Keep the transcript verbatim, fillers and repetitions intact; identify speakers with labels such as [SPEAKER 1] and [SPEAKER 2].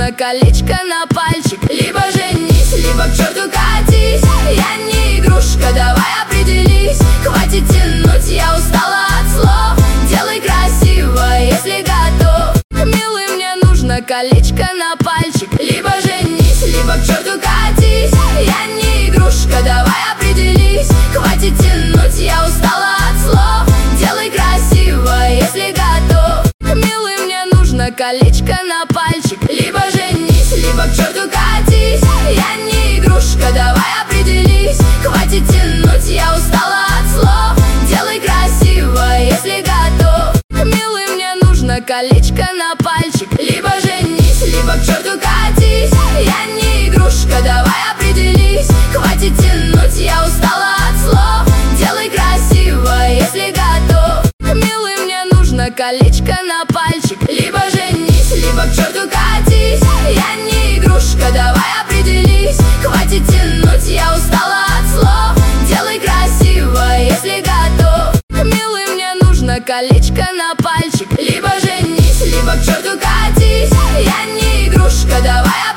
[SPEAKER 1] нужно колечко на пальчик. Либо женись, либо к черту катись. Я не игрушка, давай определись. Хватит тянуть, я устала от слов. Делай красиво, если готов. Милый, мне нужно колечко на пальчик. Либо женись, либо к черту катись. Я не игрушка, давай определись. Хватит тянуть, я устала от слов. Делай красиво, если готов. Милый, мне нужно колечко на пальчик. Либо женись, либо к черту катись. Я не игрушка, давай определись. Хватит тянуть, я устала от слов. Делай красиво, если готов. Милый, мне нужно колечко на пальчик. Либо женись, либо к черту катись. Я не игрушка, давай определись. Хватит тянуть, я устала от слов. Делай красиво, если готов. Милый, мне нужно колечко на пальчик. Либо женись, либо к черту катись. Я не игрушка, давай определись. Хватит тянуть, я устала от слов. Делай красиво, если готов. Милый, мне нужно колечко на пальчик. Либо женись, либо к черту катись. Я не игрушка, давай определись.